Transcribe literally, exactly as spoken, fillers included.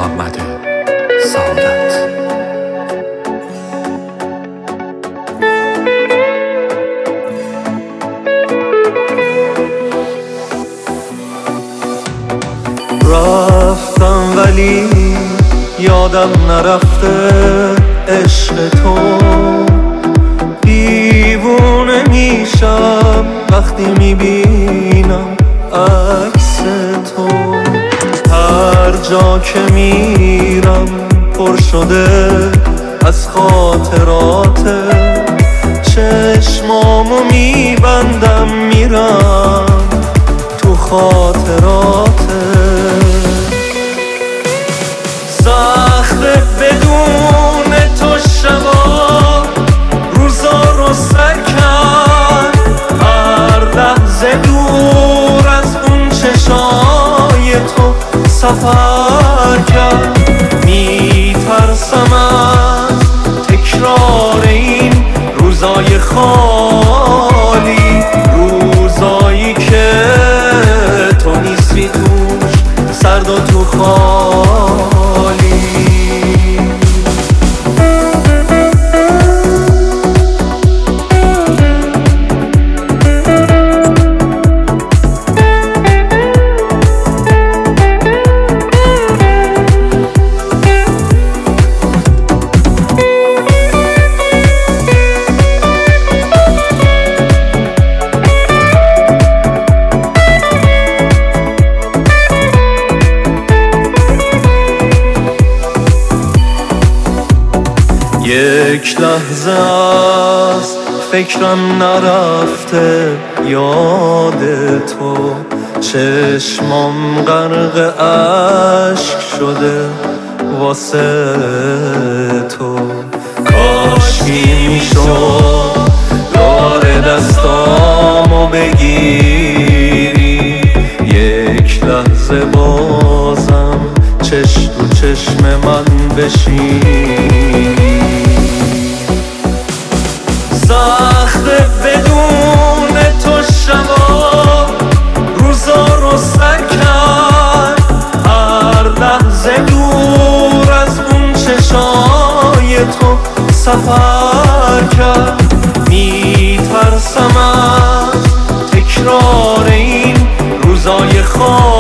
محمد سعادت. رفتم ولی یادم نرفته عشق تو، دیوونه میشم وقتی میبینم عکس تو. هر جا که میرم پر شده از خاطراته، چشمامو میبندم میرم تو خاطراته. سخته بدون تو شبا روزا رو سر کرد، هر لحظه دور از اون چشای تو سفر کرد. میترسم از تکرار این روزای خالی، روزایی که تو نیستی توش سرد و تو خالی. یک لحظه از فکرم نرفته یاد تو، چشمام غرق اشک شده واسه تو. کاشکی میشد دور دستامو بگیری، یک لحظه بازم چشم تو چشم من بشینی. سخته بدون تو شبا روزا رو سر کرد، هر لحظه دور از اون چشای تو سفر کرد. میترسم از تکرار این روزای خالی،